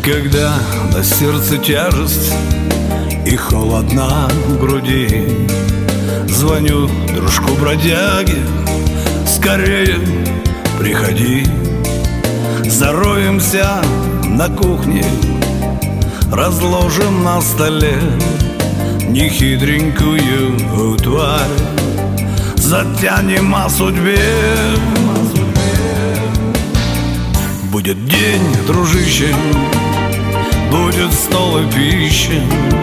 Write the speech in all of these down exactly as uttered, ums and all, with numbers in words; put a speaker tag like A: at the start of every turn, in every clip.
A: Когда на сердце тяжесть и холодна в груди, звоню дружку-бродяге: скорее приходи. Зароемся на кухне, разложим на столе нехитренькую тварь, затянем о судьбе. Будет день, дружище, будет стол и пища,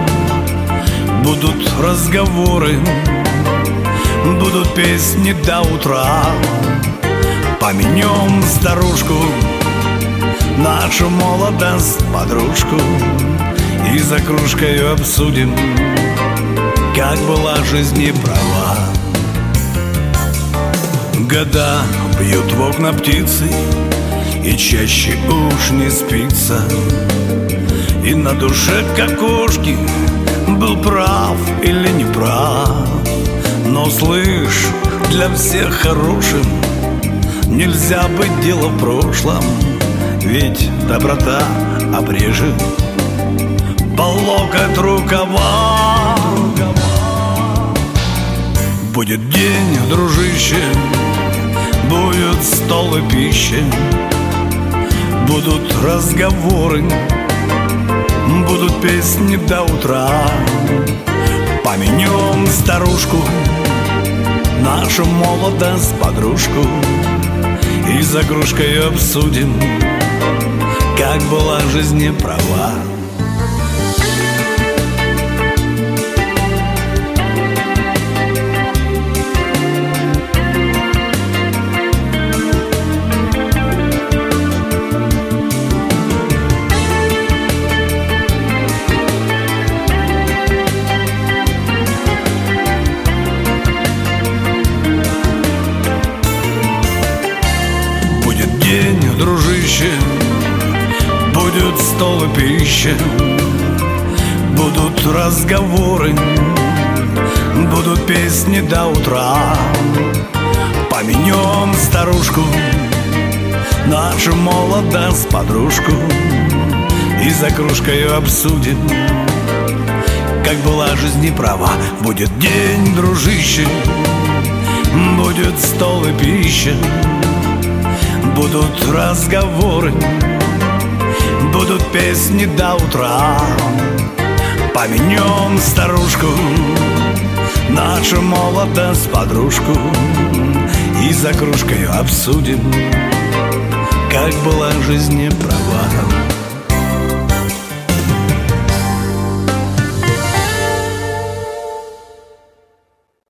A: будут разговоры, будут песни до утра. Помянем старушку, нашу молодость, подружку, и за кружкой обсудим, как была жизнь неправа. Года бьют в окна птицы, и чаще уж не спится, и на душе как кошки, был прав или не прав. Но слышь, для всех хорошим нельзя быть дело в прошлом, ведь доброта обрежет по локоть рукава. Будет день, дружище, будет стол и пища, будут разговоры, будут песни до утра. Помянем старушку, нашу молодость, подружку, и за кружкой обсудим, как была жизнь неправа. День, дружище, будет стол и пища, будут разговоры, будут песни до утра. Помянем старушку, нашу молодость, подружку, и за кружкой обсудим, как была жизнь неправа. Будет день, дружище, будет стол и пища, будут разговоры, будут песни до утра. Помянем старушку, нашу молодость, подружку, и за кружкой обсудим, как была жизнь неправа.